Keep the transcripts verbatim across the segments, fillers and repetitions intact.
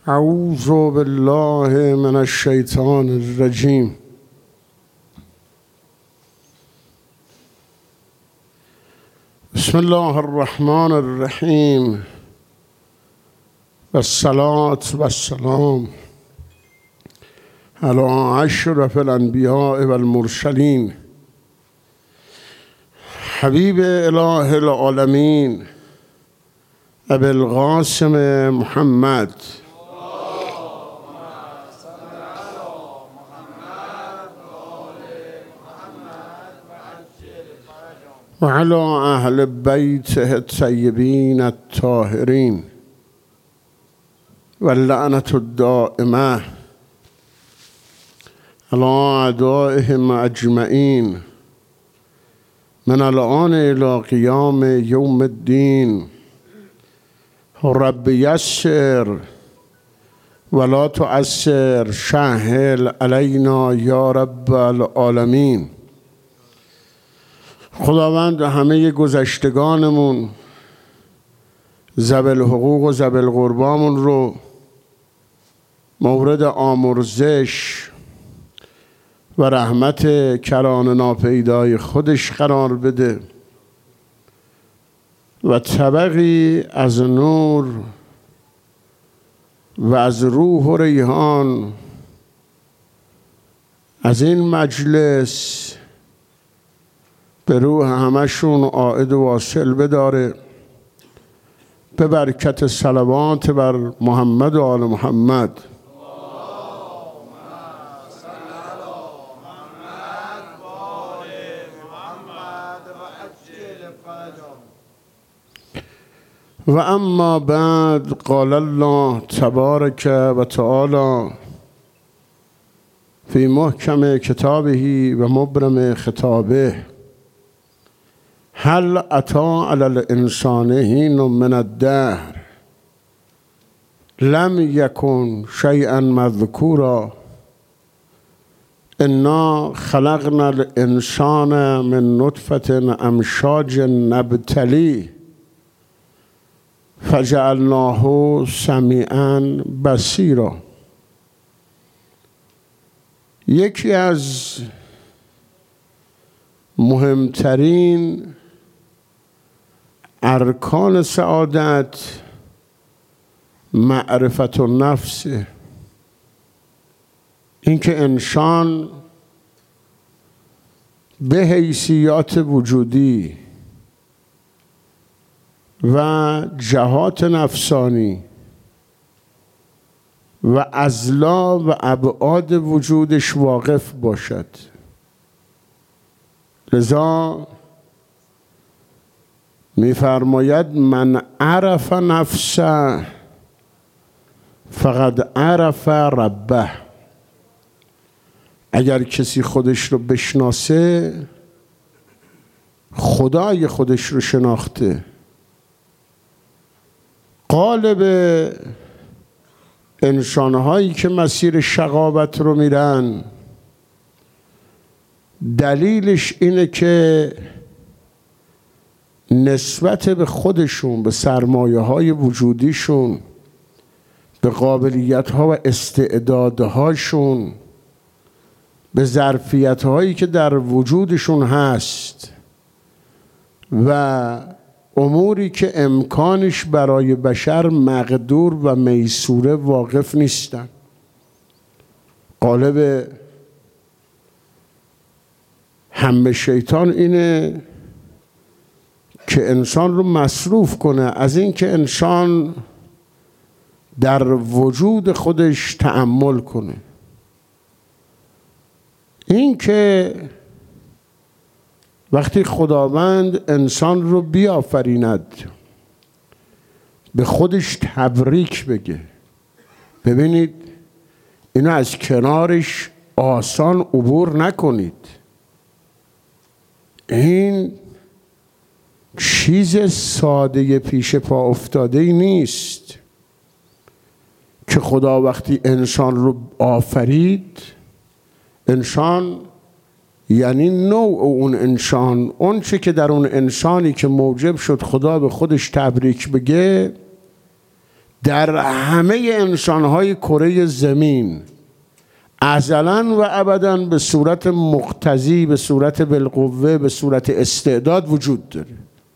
اعوذ بالله من الشیطان الرجیم. بسم الله الرحمن الرحیم و الصلاة و السلام علی اشرف الانبیاء و المرسلین حبیب اله العالمین ابی القاسم محمد و علی اهل بیته الطیبین الطاهرین و اللعنة الدائمة علی اعدائهم اجمعین من الآن الی قیام یوم الدین. رب یسر ولا تعسر سهل علینا یا رب العالمین. خداوند همه گذشتگانمون ذوی الحقوق و ذوی القربامون رو مورد آمرزش و رحمت کران ناپیدای خودش قرار بده و طبقی از نور و از روح و ریحان از این مجلس به روح همشون عائد و واصل بداره، به برکت صلوات بر محمد و آل محمد. و اما بعد قال الله تبارک و تعالی فی محکم کتابه و مبرم خطابه هل اتی علی الانسان حین من الدهر لم یکن شیئا مذکورا انا خلقنا الانسان من نطفة امشاج نبتلی فجعلناه سمیعا بصیرا. یکی از مهمترین ارکان سعادت معرفت النفس، اینکه انسان به حیثیات وجودی و جهات نفسانی و اضلاع و ابعاد وجودش واقف باشد. لذا می‌فرماید من عرف نفسه فقد عرف ربه. اگر کسی خودش رو بشناسه خدای خودش رو شناخته. غالب انسان‌هایی که مسیر شقاوت رو میرن دلیلش اینه که نسبت به خودشون، به سرمایه‌های وجودیشون، به قابلیت‌ها و استعدادهاشون، به ظرفیت‌هایی که در وجودشون هست و اموری که امکانش برای بشر مقدور و میسوره واقف نیستن. غالب همه شیطان اینه که انسان رو مصروف کنه از این که انسان در وجود خودش تأمل کنه. این که وقتی خداوند انسان رو بیافریند به خودش تبریک بگه، ببینید اینو از کنارش آسان عبور نکنید. این چیز ساده پیش پا افتاده ای نیست که خدا وقتی انسان رو آفرید، انسان یعنی نوع اون انسان، اون چه که در اون انسانی که موجب شد خدا به خودش تبریک بگه، در همه انسانهای کره زمین ازلاً و ابداً به صورت مقتضی، به صورت بالقوه، به صورت استعداد وجود داره.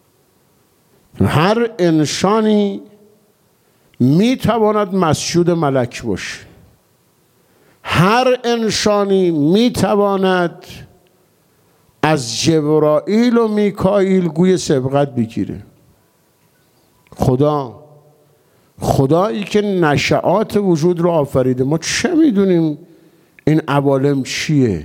هر انسانی میتواند مسجود ملک باشه. هر انسانی میتواند از جبرائیل و میکائیل گوی سبقت بگیره. خدا خدایی که نشعات وجود رو آفریده، ما چه میدونیم این عوالم چیه؟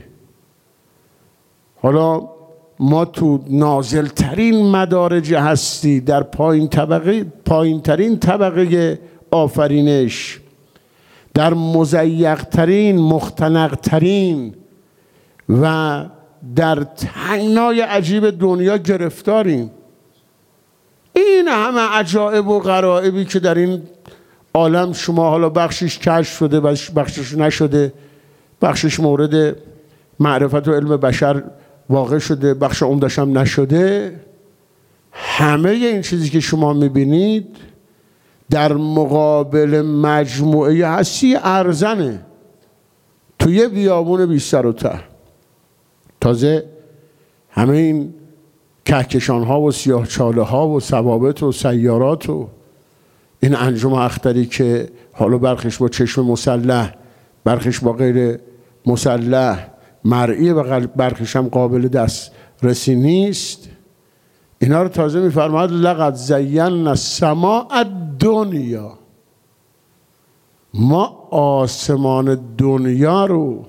حالا ما تو نازل ترین مدارج هستی، در پایین طبقه پایین ترین طبقه آفرینش، در مضیق ترین، مختنق ترین و در تنگنای عجیب دنیا گرفتاریم. این همه عجایب و غرایبی که در این عالم شما حالا بخشش کشف شده، بخشش نشده، بخشش مورد معرفت و علم بشر واقع شده، بخش عمدش هم نشده، همه این چیزی که شما میبینید در مقابل مجموعه هستی ارزنه توی بیابون بی سر و ته. تازه همه این کهکشان ها و سیاه چاله ها و ثوابت و سیارات و این انجم اختری که حالا برخش با چشم مسلح، برخش با غیر مسلح مرئیه و برخش هم قابل دسترسی نیست، اینا رو تازه میفرماید لقد زینا السماء الدنیا، ما آسمان دنیا رو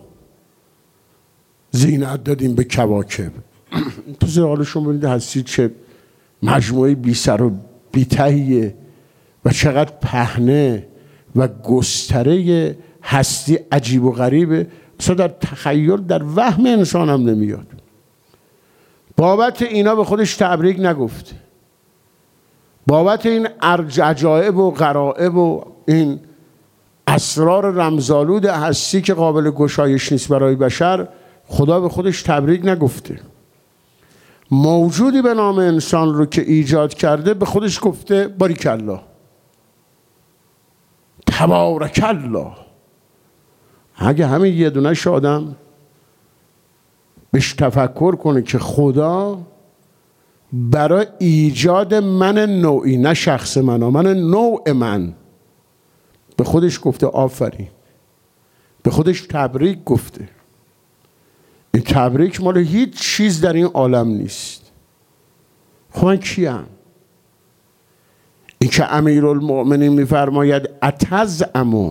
زینت دادیم به کواکب. تو حالشون ببینید هستی چه مجموعه بی سر و بی تهیه و چقدر پهنه و گستره هستی عجیب و غریبه، اصلا در تخیل، در وهم انسان هم نمیاد. بابت اینا به خودش تبریک نگفته، بابت این عجایب و غرائب و این اسرار رمزآلود هستی که قابل گشایش نیست برای بشر، خدا به خودش تبریک نگفته. موجودی به نام انسان رو که ایجاد کرده به خودش گفته باریک الله، تبارک الله. اگه همین یه دونش آدم بهش تفکر کنه که خدا برای ایجاد من نوعی، نه شخص من، من نوع من، به خودش گفته آفرین، به خودش تبریک گفته. این تبریک مال هیچ چیز در این عالم نیست. خب من کیم؟ این که امیرالمؤمنین میفرماید اتزعم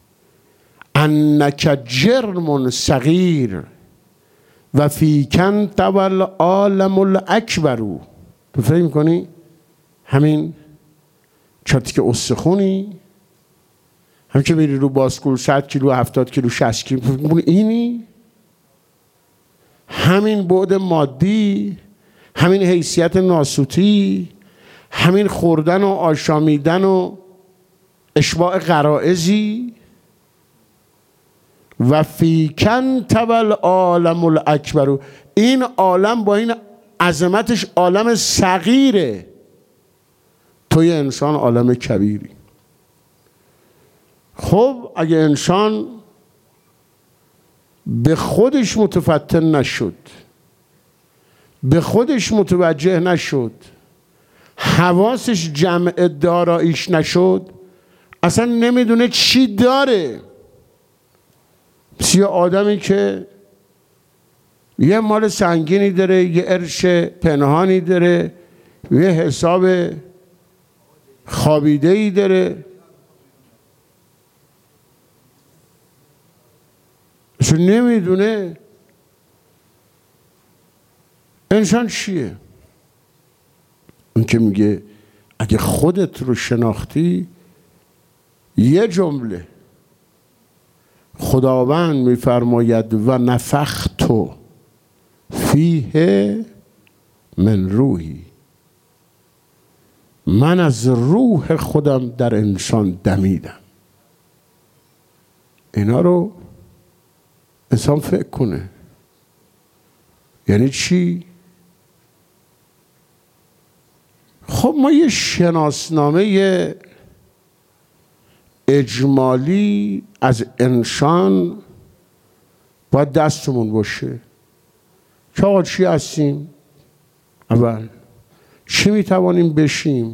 انک جرم صغیر و فیکن طول عالم الاکبر. تو فکر میکنی همین چرتی که استخونی، هم که میری رو باسکول صد کیلو، هفتاد کیلو، شصت کیلو، اینی همین بعد مادی، همین حیثیت ناسوتی، همین خوردن و آشامیدن و اشباع غرائزی. و فیکن طول عالم الاکبر، این عالم با این عظمتش عالم صغیره، توی انسان عالم کبیری. خب اگه انسان به خودش متفتن نشد، به خودش متوجه نشد، حواسش جمع داراییش نشد، اصلا نمیدونه چی داره. یه آدمی که یه مال سنگینی داره، یه ارش پنهانی داره، یه حساب خوابیده‌ای داره، اصلا نمیدونه انسان چیه. اون که میگه اگه خودت رو شناختی، یه جمله خداوند میفرماید و نفخت فیه من روحی، من از روح خودم در انسان دمیدم. اینا رو انسان فکر کنه یعنی چی؟ خب ما یه شناسنامه اجمالی از انسان باید دستمون باشه که آقا چی هستیم؟ اول چی میتوانیم بشیم؟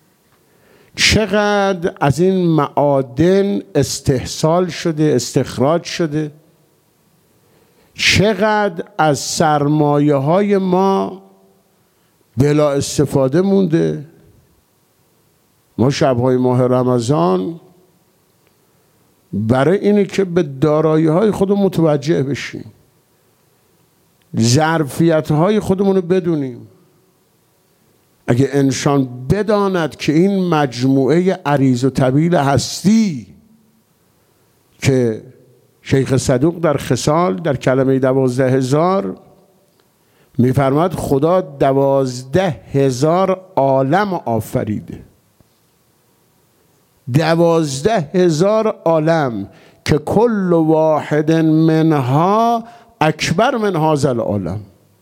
چقدر از این معادن استحصال شده، استخراج شده؟ چقدر از سرمایه های ما بلا استفاده مونده؟ ما شبهای ماه رمضان برای اینه که به دارایی های خودمون متوجه بشیم، ظرفیت های خودمون رو بدونیم. اگه انسان بداند که این مجموعه عریض و طویل هستی که شیخ صدوق در خصال در کلمه دوازده هزار میفرماد خدا دوازده هزار عالم آفریده، دوازده هزار عالم که کل واحد منها اکبر من هذا العالم.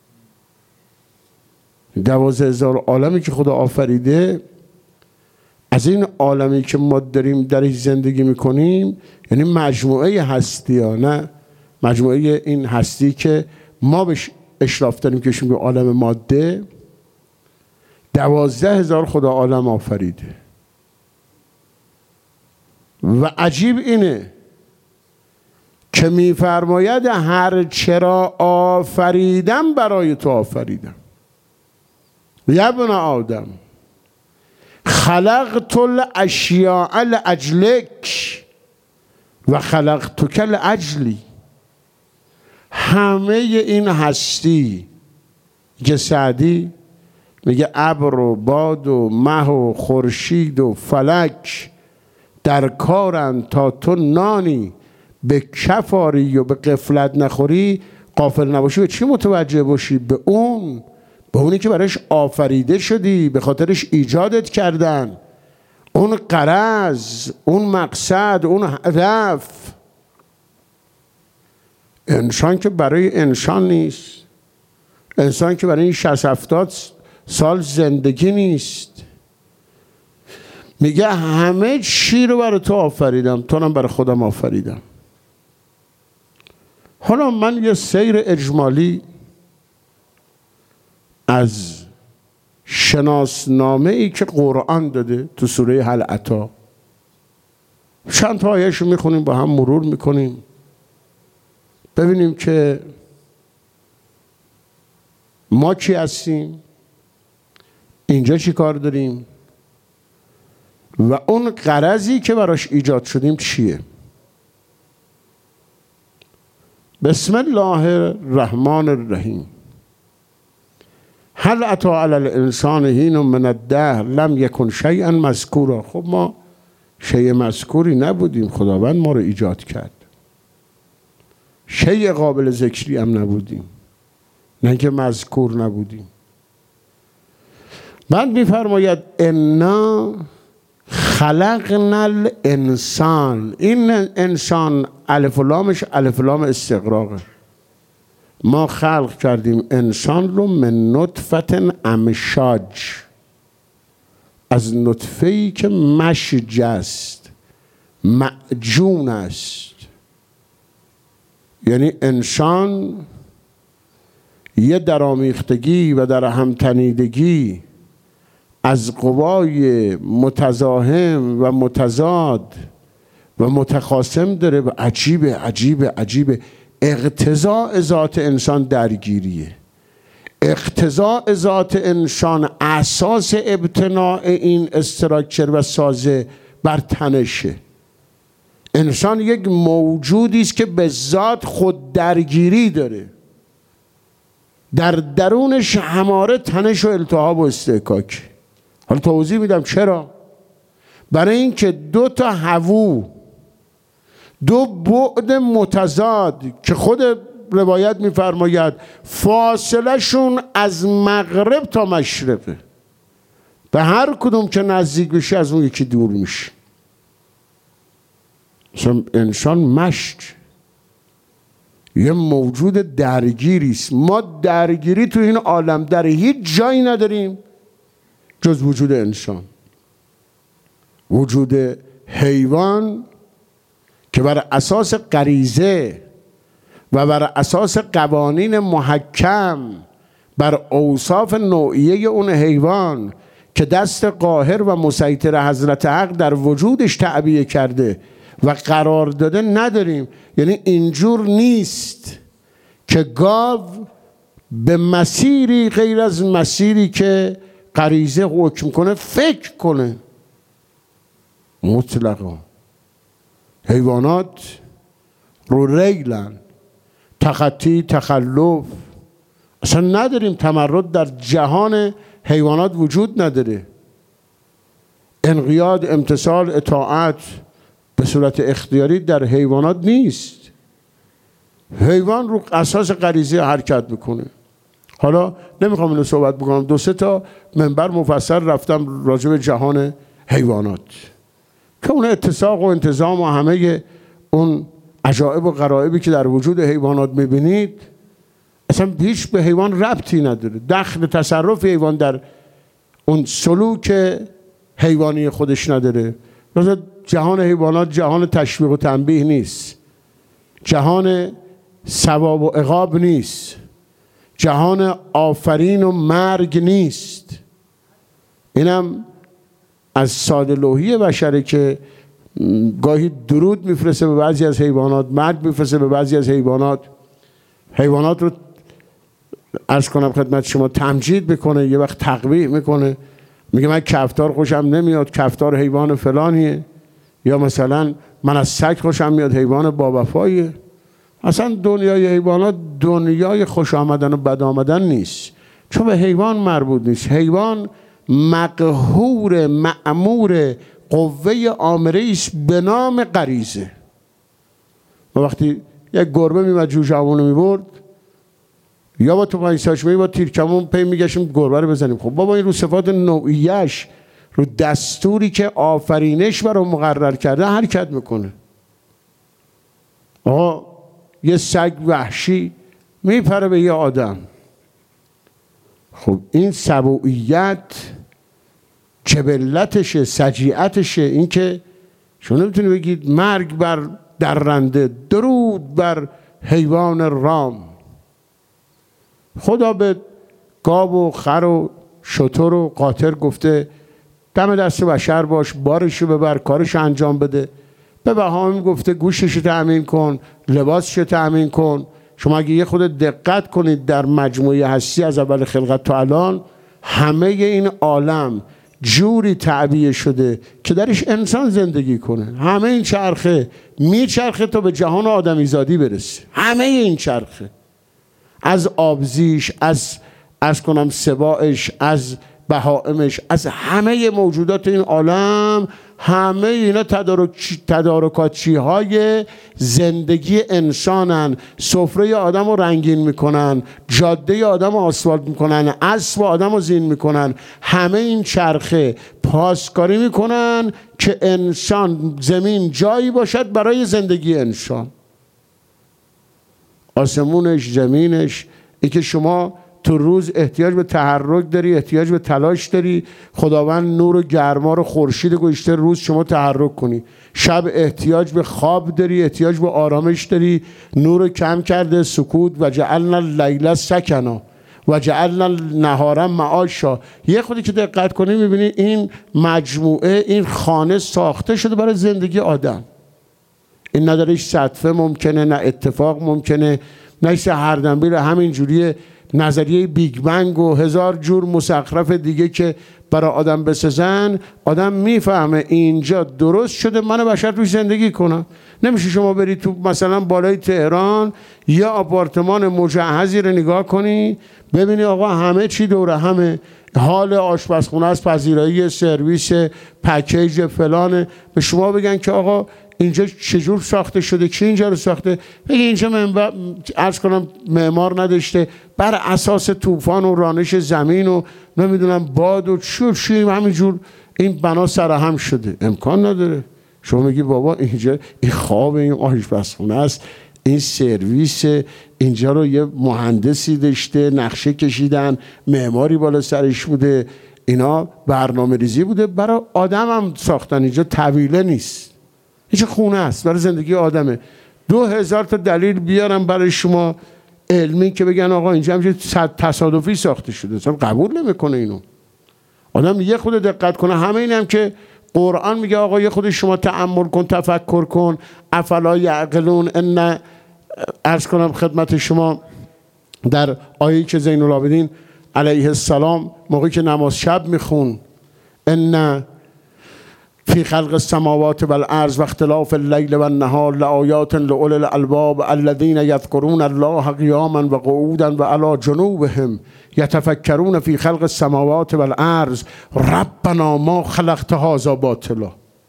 دوازده هزار عالمی که خدا آفریده، از این عالمی که ما داریم درش زندگی میکنیم، یعنی مجموعه هستی ها، نه مجموعه این هستی که ما بهش اشراف داریم که شما عالم ماده، دوازده هزار خدا عالم آفریده. و عجیب اینه که میفرماید هر چرا آفریدم برای تو آفریدم. یا ابن آدم خلقت الاشیاء لاجلک و خلقتک لاجلی. همه این هستی که سعدی میگه ابر و باد و مه و خورشید و فلک در کارند تا تو نانی به کفاری و به غفلت نخوری، غافل نباشی. به چی متوجه باشی؟ به اون به اونی که برایش آفریده شدی، به خاطرش ایجادت کردن، اون غرض، اون مقصد، اون هدف. انسان که برای انسان نیست، انسان که برای این شصت هفتاد سال زندگی نیست. میگه همه چی رو برای تو آفریدم، تو هم برای خودم آفریدم. حالا من یه سیر اجمالی از شناسنامه ای که قرآن داده تو سوره هل اتی، چند تا آیه‌اش رو میخونیم، با هم مرور میکنیم، ببینیم که ما کی هستیم، اینجا چی کار داریم و اون غرضی که براش ایجاد شدیم چیه. بسم الله الرحمن الرحیم. هل اتی علی الانسان حین من الدهر لم یکن شیئا مذکورا. خب ما شیء مذکوری نبودیم، خداوند ما رو ایجاد کرد. شیء قابل ذکری هم نبودیم، نه که مذکور نبودیم. بعد میفرماید انا خلقنا الانسان. این انسان الف و لامش الف و لام استغراقه. ما خلق کردیم انسان رو من نطفه امشاج، از نطفه‌ای که مشج است، معجون است. یعنی انسان یه درآمیختگی و در همتنیدگی از قوای متزاحم و متضاد و متخاصم داره و عجیبه عجیبه عجیبه. اقتضاء ذات انسان درگیریه، اقتضاء ذات انسان اساس ابتناء این استراکچر و سازه بر تنشه. انسان یک موجودی است که به ذات خود درگیری داره، در درونش هماره تنش و التهاب و استحکاک. حالا توضیح میدم چرا. برای اینکه دو تا هوو، دو بعد متضاد که خود روایت میفرماید فاصله شون از مغرب تا مشرقه، به هر کدوم که نزدیک بشه از اون یکی دور میشه. مثلا انسان مشت یه موجود درگیری است. ما درگیری تو این عالم در هیچ جایی نداریم جز وجود انسان، وجود حیوان که بر اساس غریزه و بر اساس قوانین محکم بر اوصاف نوعیه اون حیوان که دست قاهر و مسیطر حضرت حق در وجودش تعبیه کرده و قرار داده نداریم. یعنی اینجور نیست که گاو به مسیری غیر از مسیری که غریزه حکم کنه فکر کنه. مطلقا حیوانات رو ریلن، تخطی، تخلف اصلا نداریم. تمرد در جهان حیوانات وجود نداره. انقیاد، امتثال، اطاعت به صورت اختیاری در حیوانات نیست. حیوان رو اساس غریزه حرکت میکنه. حالا نمیخوام اینو صحبت بکنم، دو سه تا منبر مفصل رفتم راجع به جهان حیوانات که اون اتساق و انتظام و همه اون عجایب و غرایبی که در وجود حیوانات میبینید اصلا هیچ به حیوان ربطی نداره. دخل تصرف حیوان در اون سلوک حیوانی خودش نداره. مثلا جهان حیوانات جهان تشویق و تنبیه نیست، جهان ثواب و عقاب نیست، جهان آفرین و مرگ نیست. اینم از ساده لوحی بشره که گاهی درود میفرسته به بعضی از حیوانات، مرگ میفرسته به بعضی از حیوانات. حیوانات رو عرض کنم خدمت شما تمجید بکنه، یه وقت تقبیح میکنه، میگه من کفتار خوشم نمیاد، کفتار حیوان فلانیه، یا مثلا من از سگ خوشم میاد، حیوان باوفاییه. اصلا دنیای حیوانات دنیای خوش آمدن و بد آمدن نیست، چون به حیوان مربوط نیست. حیوان مقهور مأمور قوه آمره است به نام غریزه. و وقتی یک گربه میمد جوجه‌مون رو میبرد، یا با تو پایساش می با تیرکمون پی میگشیم گربه رو بزنیم. خب بابا این رو صفات نوعیش، رو دستوری که آفرینش برای مقرر کرده حرکت میکنه. آقا یه سگ وحشی میپره به یه آدم، خب این سبوعیت جبلتشه، سجیعتشه. این که شما نمیتونی بگید مرگ بر درنده، درود بر حیوان رام. خدا به گاو و خر و شتر و قاطر گفته دم دست بشر باش، بارشو ببر، کارشو انجام بده. به بهائیم گفته گوشتشو تأمین کن، لباسشو تأمین کن. شما اگه یه خود دقت کنید در مجموعه هستی از اول خلقت تا الان، همه این عالم جوری تعبیه شده که درش انسان زندگی کنه. همه این چرخه میچرخه تا به جهان آدمیزادی برسه. همه این چرخه، از آبزیش، از از کنم سباعش، از بهائمش، از همه موجودات این عالم، همه اینا تدارک تدارکاتچی های زندگی انسانن. سفره آدم رو رنگین میکنن، جاده آدم رو آسفالت میکنن، اسب آدم رو زین میکنن. همه این چرخه پاسکاری میکنن که انسان، زمین جایی باشد برای زندگی انسان. آسمونش، زمینش، این که شما تو روز احتیاج به تحرک داری، احتیاج به تلاش داری. خداوند نور و گرما رو خورشید گذاشته روز شما تحرک کنی. شب احتیاج به خواب داری، احتیاج به آرامش داری. نور رو کم کرده، سکوت. و جعلنا اللیل سکنا و جعلنا النهار معاشا. یه خودی که دقت کنی میبینی این مجموعه، این خانه ساخته شده برای زندگی آدم. این ندارش صدفه ممکنه، نه اتفاق ممکنه، نه هر دنبیل همین جوریه. نظریه بیگ بنگ و هزار جور مسخرف دیگه که برای آدم بسازن، آدم میفهمه اینجا درست شده من بشر توی زندگی کنم. نمیشه شما بری تو مثلا بالای تهران یا آپارتمان مجهزی رو نگاه کنی ببینی آقا همه چی دوره همه، حال آشپزخونه است، پذیرایی، سرویس، پکیج فلانه. به شما بگن که آقا اینجا چجور ساخته شده، کی اینجا رو ساخته؟ بگه اینجا منبع عرض کنم معمار نداشته، بر اساس طوفان و رانش زمین و نمیدونم باد و چور چی همینجور این بنا سرهم شده. امکان نداره. شما میگی بابا اینجا این خواب، این آشپزخونه است، این سرویس، اینجا رو یه مهندسی داشته، نقشه کشیدن، معماری بالا سرش بوده، اینا برنامه ریزی بوده برای آدم هم ساختن. اینجا طویله نیست، اینجا خونه است برای زندگی آدمه. دو هزار تا دلیل بیارم برای شما علمی که بگن آقا اینجا همچه تصادفی ساخته شده، اصلا قبول نمیکنه اینو. آدم یه خود دقت کنه. همه این هم که قرآن میگه آقا یه خود شما تأمل کن، تفکر کن، افلا یعقلون. ان عرض کنم خدمت شما در آیه‌ای که زین العابدین علیه السلام موقعی که نماز شب میخون، ان فی خلق السماوات والارض و اختلاف اللیل و النهار لآیات لأولی الالباب الذین یذکرون الله قیاما و قعودا و علی جنوبهم یتفکرون فی خلق السماوات والارض ربنا ما خلقت هذا باطلا.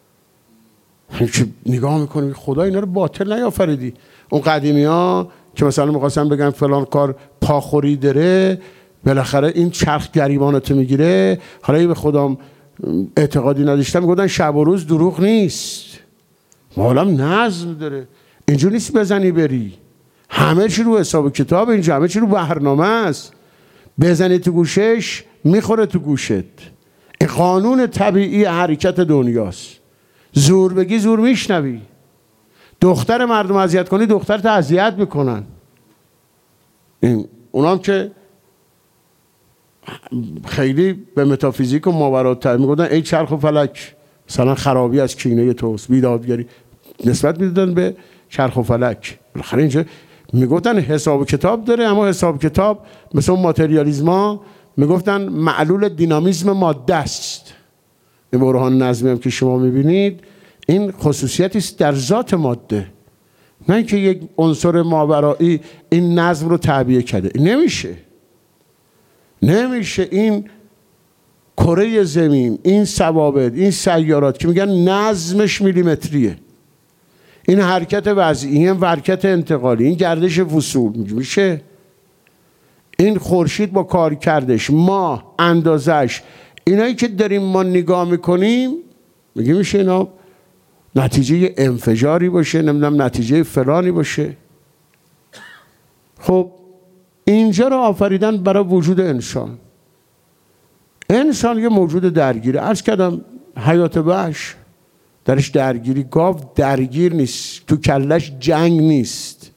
نگاه میکنی خدا اینا رو باطل نیافریدی. اون قدیمی ها که مثلا میخواستن بگن فلان کار پاخوری داره، بالاخره این چرخ گریبانتو میگیره. حالا به خودم اعتقادی نداشتم میگفتن شب و روز دروغ نیست، حالا نظم داره. اینجور نیست بزنی بری، همه چی رو حساب کتاب، اینجا همه چی رو برنامه است. بزنی تو گوشش میخوره تو گوشت. این قانون طبیعی حرکت دنیاست. زور بگی زور میشنوی. دختر مردم اذیت کنی دخترت اذیت میکنن. این اونام که خیلی به متافیزیک و ماورات میگفتن ای چرخ و فلک مثلا خرابی از کینه توست، بیدادگری نسبت میدادن به چرخ و فلک. بالاخره اینجا میگفتن حساب کتاب داره، اما حساب کتاب مثل اون ماتریالیسما میگفتن معلول دینامیزم ماده است. این برهان نظمی هم که شما میبینید این خصوصیتی است در ذات ماده، نه اینکه یک عنصر ماورایی این نظم رو تعبیه کرده. نمیشه نمیشه این کره زمین، این ثوابت، این سیارات که میگن نظمش میلیمتریه، این حرکت وضعی، این حرکت انتقالی، این گردش فصول میشه. این خورشید با کار کردش، ماه، اندازش، اینایی که داریم ما نگاه میکنیم میگه میشه اینا نتیجه انفجاری باشه، نمیدونم نتیجه فلانی باشه. خب اینجا رو آفریدن برای وجود انسان. انسان یه موجود درگیره. عرض کردم حیات وحش درش درگیری، گاو درگیر نیست، تو کلش جنگ نیست.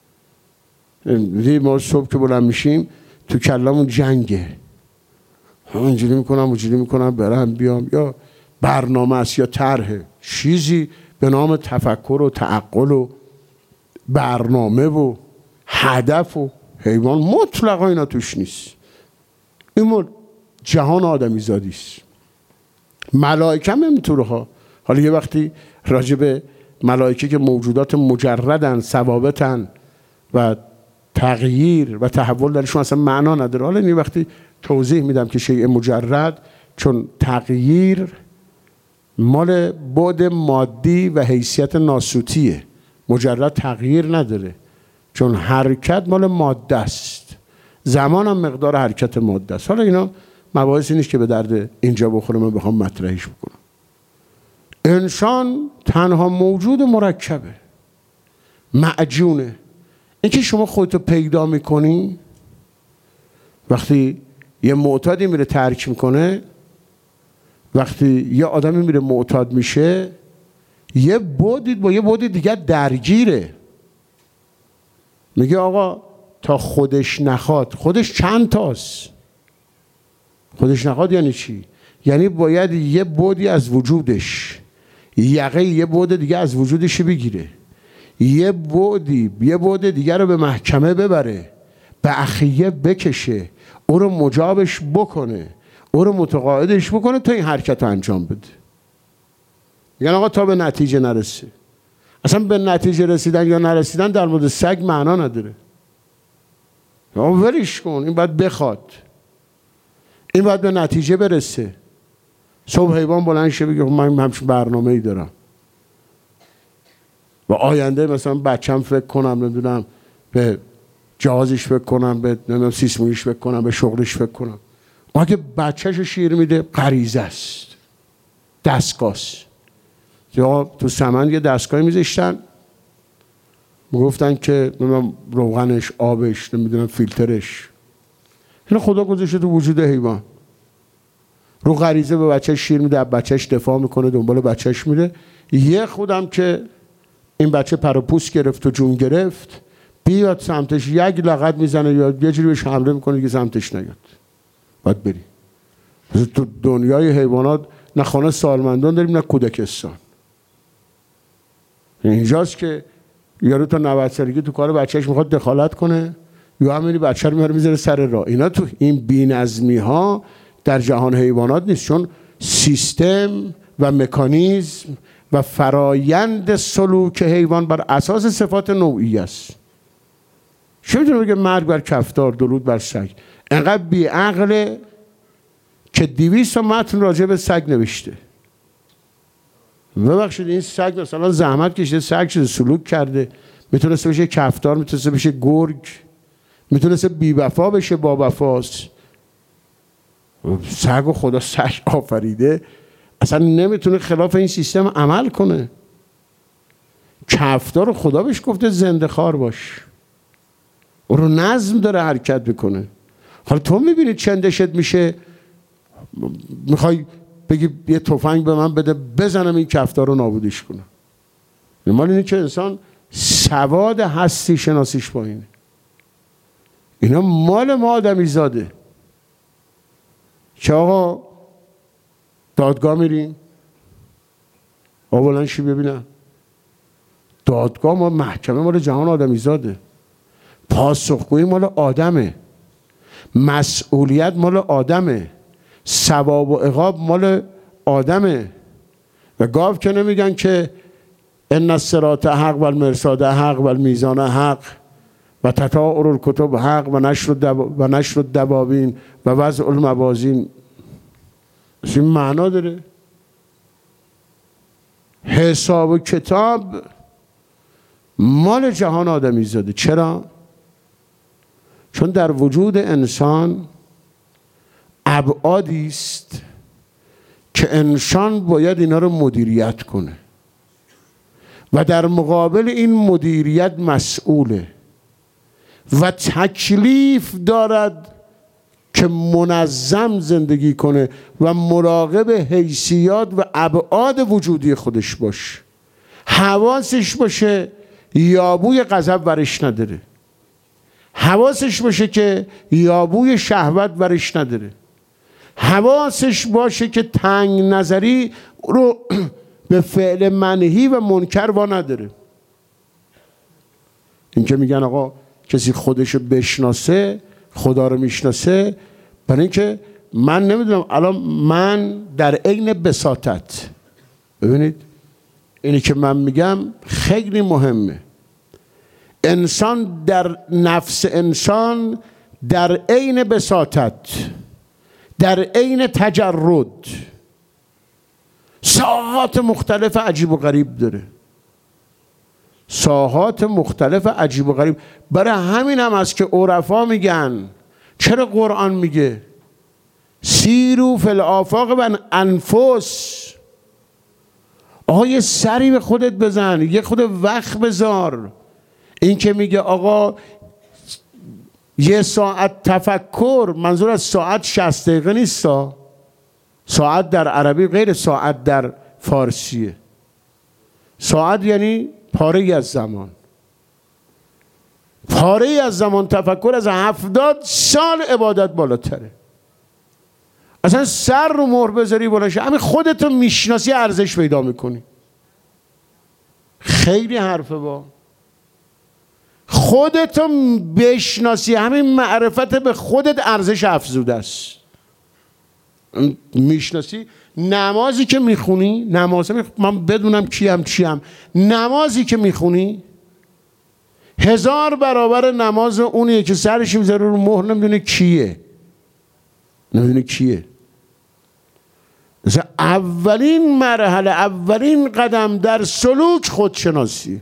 ما صبح که بلند میشیم تو کلمون جنگه، اینجوری میکنم اونجوری میکنم برم بیام، یا برنامه است یا طرحه، چیزی به نام تفکر و تعقل و برنامه و هدف و حیوان مطلقا اینا توش نیست. این جهان آدمی زادی است. ملائکه هم اینطوره ها. حالا یه وقتی راجع به ملائکه که موجودات مجردن، ثوابتن و تغییر و تحول درشون اصلا معنا نداره، حالا یه وقتی توضیح میدم که شیء مجرد چون تغییر مال بعد مادی و حیثیت ناسوتیه، مجرد تغییر نداره، چون حرکت مال ماده است، زمان هم مقدار حرکت ماده است. حالا اینا مباحثی نیست که به درد اینجا بخوره من بخوام مطرحش بکنم. انسان تنها موجود مرکبه، معجونه. این که شما خودتو پیدا میکنی، وقتی یه معتادی میره ترک میکنه، وقتی یه آدمی میره معتاد میشه، یه بعدی با یه بعد دیگه درگیره. میگه آقا تا خودش نخواد، خودش چند تاست؟ خودش نخواد یعنی چی؟ یعنی باید یه بعدی از وجودش، یقه یه بعد دیگه از وجودش بگیره، یه بعدی یه بعد دیگه رو به محکمه ببره، به اخیه بکشه، او رو مجابش بکنه، او رو متقاعدش بکنه تا این حرکت رو انجام بده. یعنی آقا تا به نتیجه نرسه. اصلا به نتیجه رسیدن یا نرسیدن در مورد سگ معنا نداره. یا ولش کن، این باید بخواد، این باید به نتیجه برسه. صبح حیوان بلند شه بگه من همچین برنامه‌ای دارم و آینده مثلا بچم فکر کنم، نمیدونم به جهازش فکر کنم، به نمیدونم سیسمونیش فکر کنم، به شغلش فکر کنم. اگه بچه‌شو شیر میده غریزه است، دستگاهست. یا تو سمن یه دستگاهی میذاشتن، میگفتن که نمیدونم روغنش، آبش، نمیدونم فیلترش، اینو خدا گذاشته تو وجود حیوان. رو غریزه به بچهش شیر میده، بچهش دفاع میکنه، دنبال بچهش میره. یه خودم که این بچه پر و پوست گرفت و جون گرفت، بیاد سمتش یک لغت میزنه یا یه جوری بهش حمله میکنه که سمتش نیاد، باید بری. تو دنیای حیوانات نه خانه سالمندان داریم نه کودکستان. اینجاست که یارو تا نود سالگی تو کار بچهش میخواد دخالت کنه یا همینی بچه رو میاره میذاره سر راه. اینا تو این بی‌نظمی ها در جهان حیوانات نیست، چون سیستم و مکانیزم و فرایند سلوک حیوان بر اساس صفات نوعی است. چه میتونه بگه مرگ بر کفتار درود بر سگ؟ انقدر بیعقله که دویست متن راجع به سگ نوشته. ببخشید این سگ مثلا زحمت کشیده، سگ شده، سلوک کرده، میتونسته بشه کفتار، میتونسته بشه گرگ، میتونسته بی وفا بشه، با وفاست. سگ و خدا سگ آفریده، اصلا نمیتونه خلاف این سیستم عمل کنه. کفتار خدا بهش گفته زنده خار باش، او رو نظم داره حرکت بکنه. حالا تو میبینی چندشت میشه میخوای بگی یه تفنگ به من بده بزنم این کفتار رو نابودش کنم. مال اینه که انسان سواد هستی شناسیش پایینه. اینا مال ما آدمی زاده که آقا دادگاه میریم آولنشی ببینم دادگاه ما محکمه مال جهان آدمی زاده، پاسخگویی مال آدمه، مسئولیت مال آدمه، ثواب و عقاب مال آدمه. و گاو که نمیگن که ان الصراط حق و المرصاد حق و المیزان حق و تطایر الکتب حق و نشر الدب... و نشر الدواوین و وضع الموازین. این معنا داره. حساب و کتاب مال جهان آدمی زاده. چرا؟ چون در وجود انسان ابعادی است که انسان باید اینا رو مدیریت کنه و در مقابل این مدیریت مسئوله و تکلیف دارد که منظم زندگی کنه و مراقب حیثیات و ابعاد وجودی خودش باشه. حواسش باشه یابوی غضب ورش نداره، حواسش باشه که یابوی شهوت ورش نداره، حواسش باشه که تنگ نظری رو به فعل منهی و منکر وا نداره. این که میگن آقا کسی خودشو بشناسه خدا رو میشناسه، برای اینکه من نمیدونم الان من در عین بساطت، ببینید اینی که من میگم خیلی مهمه، انسان در نفس انسان در عین بساطت، در عین تجرد ساحات مختلف عجیب و غریب داره، ساحات مختلف عجیب و غریب. برای همین هم است که عرفا میگن، چرا قرآن میگه سیرو فی الآفاق و انفس، آقا یه سری به خودت بزن، یه خود وقت بذار. این که میگه آقا یه ساعت تفکر، منظور از ساعت شصت دقیقه نیست، ساعت در عربی غیر ساعت در فارسیه. ساعت یعنی پاره ای از زمان، پاره ای از زمان تفکر از هفتاد سال عبادت بالاتره. اصلا سر رو مهر بذاری بلنشه، همین خودتو میشناسی ارزش پیدا میکنی. خیلی حرفه با خودتو بشناسی، همین معرفت به خودت ارزش افزوده است. میشناسی نمازی که میخونی، نمازی می... من بدونم کیم چیم، نمازی که میخونی هزار برابر نماز اونیه که سرش میذاره رو مهر نمیدونه کیه، نمیدونه کیه. مثلا اولین مرحله، اولین قدم در سلوک خودشناسی.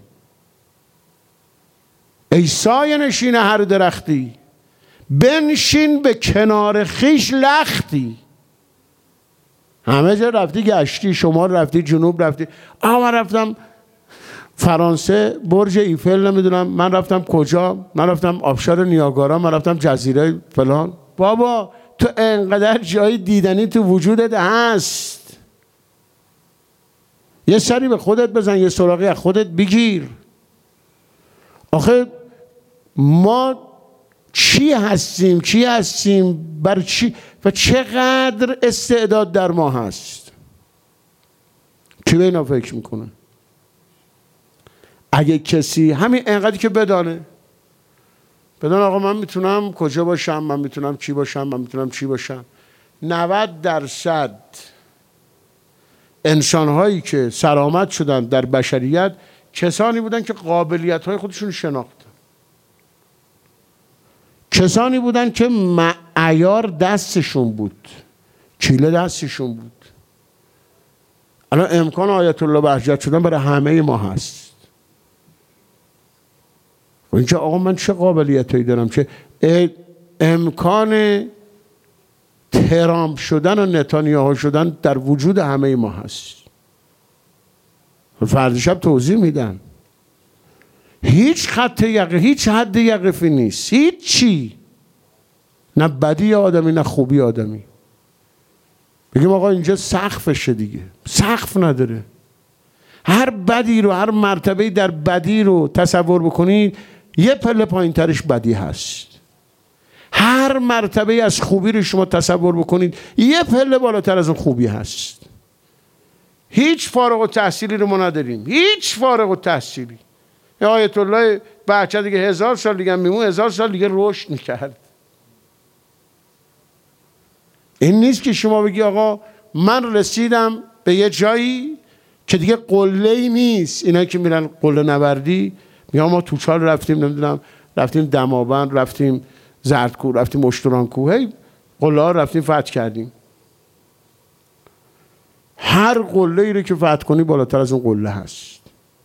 ای سایه نشین هر درختی، بنشین به کنار خیش لختی. همه جا رفتی گشتی، شمال رفتی، جنوب رفتی. آه من رفتم فرانسه برج ایفل، نمیدونم من رفتم کجا، من رفتم آبشار نیاگارا، من رفتم جزیره فلان. بابا تو انقدر جای دیدنی تو وجودت هست، یه سری به خودت بزن، یه سراغی از خودت بگیر. آخه ما چی هستیم، چی هستیم، بر چی و چقدر استعداد در ما هست؟ کی به اینا فکر میکنه؟ اگه کسی همین انقدر که بدانه بدان آقا من میتونم کجا باشم، من میتونم چی باشم، من میتونم چی باشم. نود درصد انسانهایی که سرآمد شدن در بشریت کسانی بودن که قابلیت های خودشون شناختن، کسانی بودن که معیار دستشون بود، کیله دستشون بود. الان امکان آیت الله بهجت شدن برای همه ما هست. و اینکه آقا من چه قابلیتایی دارم، چه امکان ترامپ شدن و نتانیاهو شدن در وجود همه ما هست. فردا شب توضیح میدن. هیچ خط یقه، هیچ حد یقفی نیست، هیچ چی، نه بدی آدمی نه خوبی آدمی. بگیم آقا اینجا سقفشه دیگه، سقف نداره. هر بدی رو، هر مرتبه در بدی رو تصور بکنید یه پله پایین ترش بدی هست. هر مرتبه از خوبی رو شما تصور بکنید یه پله بالاتر از اون خوبی هست. هیچ فارغ التحصیلی رو ما نداریم، هیچ فارغ التحصیلی. آیت الله بهجت دیگه هزار سال دیگه میمون، هزار سال دیگه رشد میکرد. این نیست که شما بگی آقا من رسیدم به یه جایی که دیگه قله‌ای نیست. اینا که میرن قله نوردی میگن ما توچال رفتیم، نمیدونم رفتیم دماوند، رفتیم زردکوه، رفتیم اشترانکوه، هی قله ها رفتیم فتح کردیم. هر قله‌ای رو که فتح کنی بالاتر از اون قله هست.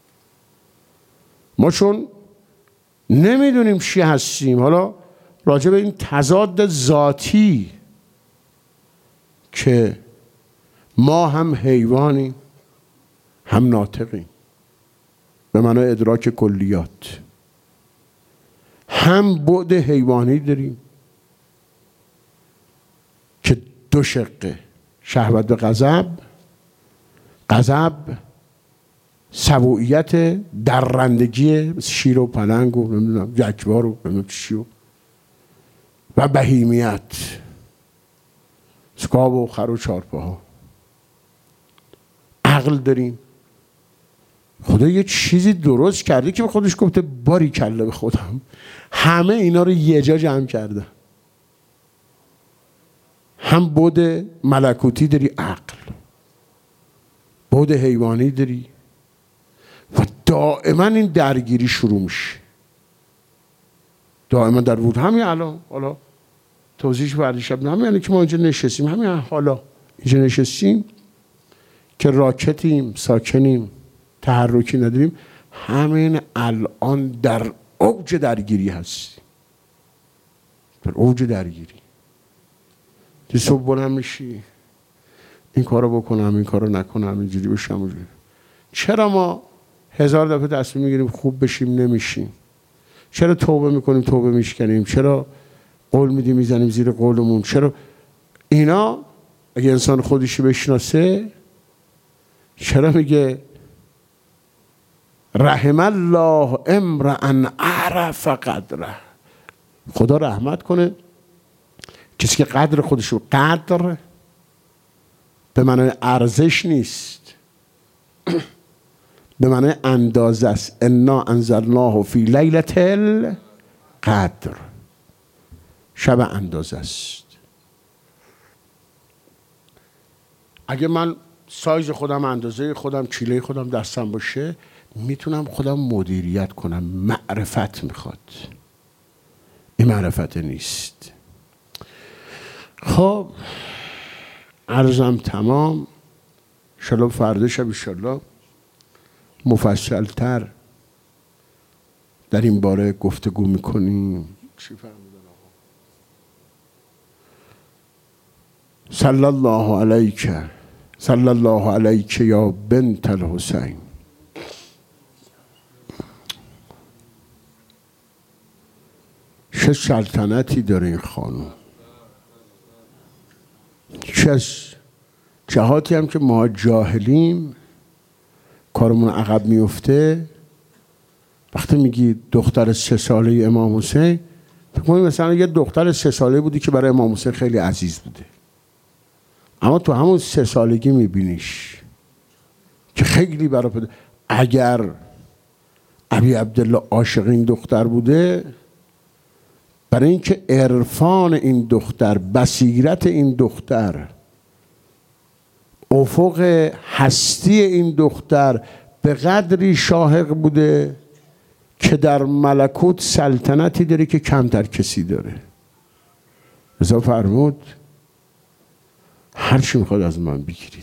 ما چون نمیدونیم چی هستیم، حالا راجع به این تضاد ذاتی که ما هم حیوانیم هم ناطقیم به معنای ادراک کلیات، هم بعد حیوانی داریم که دو شقه، شهوت و غضب. غضب سبوعیت درندگی شیر و پلنگ و نمیدونم جگوار و نمیدونم چی و بهیمیت، سکاب و خر و چارپاها. عقل داریم. خدا یه چیزی درست کرده که به خودش گفته باری کله به خودم، همه اینا رو یه جا جمع کرده. هم بعد ملکوتی داری، عقل، بعد حیوانی داری و دائما این درگیری شروع میشه. دائما در وجود همین الان، حالا توضیحش بعد شب، همین یعنی که ما اینجا نشستیم، همین حالا اینجا نشستیم که راکتیم، ساکنیم، تحرکی نداریم، همین الان در اوج درگیری هستیم، در اوج درگیری. تو صبح بلند میشی این کارو بکنم، این کارو نکنم، اینجوری بشم، اونجوری. چرا ما هزار دفعه تصمیم میگیریم خوب بشیم نمیشیم؟ چرا توبه میکنیم توبه میشکنیم؟ چرا قول میدیم میزنیم زیر قولمون؟ چرا اینا اگه انسان خودشی بشناسه، چرا میگه رحم الله امرأ عرف قدره؟ خدا رحمت کنه کسی که قدر خودشو، قدر به معنای ارزش نیست، به معنای اندازه است. انا انزلناه فی لیلة القدر، شب اندازه است. اگه من سایز خودم، اندازه خودم، چیله خودم دستم باشه، میتونم خودم مدیریت کنم. معرفت میخواد، این معرفت نیست. خب عرضم تمام. انشالله فردا شب انشالله مفصلتر در این باره گفتگو میکنیم. چی فرمودن آقا؟ صلی الله علیک، صلی الله علیک یا بنت الحسین. چه سلطنتی داره این خانم. یکی از جهاتی هم که ما جاهلیم کارمون عقب میفته، وقتی میگی دختر سه ساله امام حسین، فکر کنید مثلا یه دختر سه ساله بودی که برای امام حسین خیلی عزیز بوده، اما تو همون سه سالگی میبینیش که خیلی برای پدر. اگر ابی عبدالله عاشق این دختر بوده، برای اینکه عرفان این دختر، بصیرت این دختر، افق هستی این دختر به قدری شاهق بوده که در ملکوت سلطنتی داره که کمتر کسی داره. رضا فرمود هر چی میخواد از من بگیرید.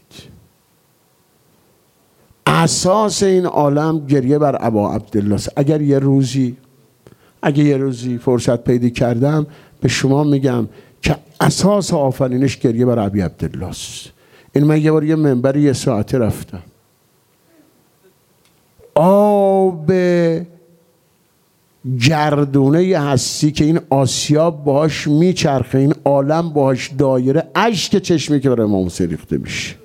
اساس این عالم گریه بر ابا عبدالله است. اگر یه روزی اگر یه روزی فرصت پیدا کردم به شما میگم که اساس آفرینش گریه بر ابی عبدالله است. این من یه بار یه منبر یه ساعته رفتم، آب گردونه هستی که این آسیاب باهاش میچرخه، این عالم باهاش دایره، اشک چشمی که برای امام حسین ریخته میشه.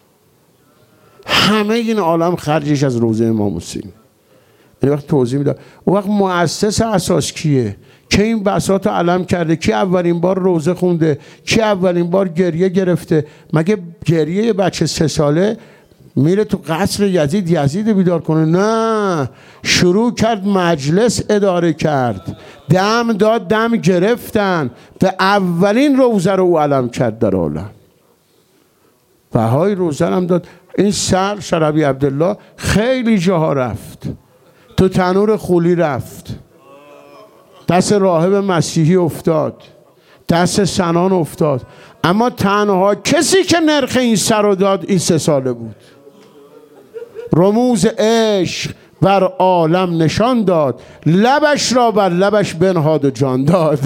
همه این عالم خرجش از روزه امام حسین. این وقت توضیح میدم اون وقت مؤسس اساس کیه؟ که این بساط علم کرده؟ کی اولین بار روزه خونده؟ کی اولین بار گریه گرفته؟ مگه گریه یه بچه سه ساله میره تو قصر یزید یزید بیدار کنه؟ نه، شروع کرد مجلس اداره کرد، دم داد دم گرفتن، به اولین روزه رو او علم کرد در عالم. بهای روزه هم داد. این سر شرابی عبدالله خیلی جاها رفت، تو تنور خولی رفت، دست راهب مسیحی افتاد، دست سنان افتاد، اما تنها کسی که نرخ این سر رو داد این سه ساله بود. رموز عشق بر عالم نشان داد، لبش را بر لبش بنهاد و جان داد.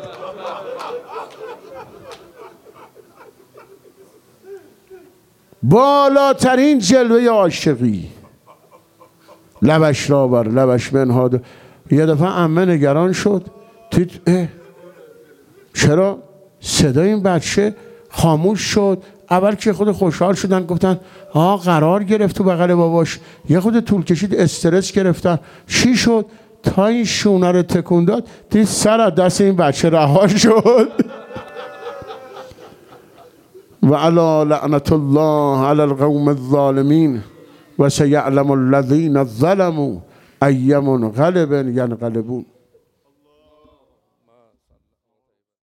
بالاترین جلوه عاشقی، لبش را بر لبش بنهاد. یه دفعه عمه نگران شد، دید چرا صدای این بچه خاموش شد. اول که خود خوشحال شدن، گفتن آه قرار گرفت تو بغل باباش. یه خود طول کشید، استرس گرفتن. چی شد؟ تا این شونه رو تکون داد، دید سر از دست این بچه رها شد. و علی لعنت الله علی القوم الظالمین و سیعلم الذین ظلموا ای منقلب ینقلبون.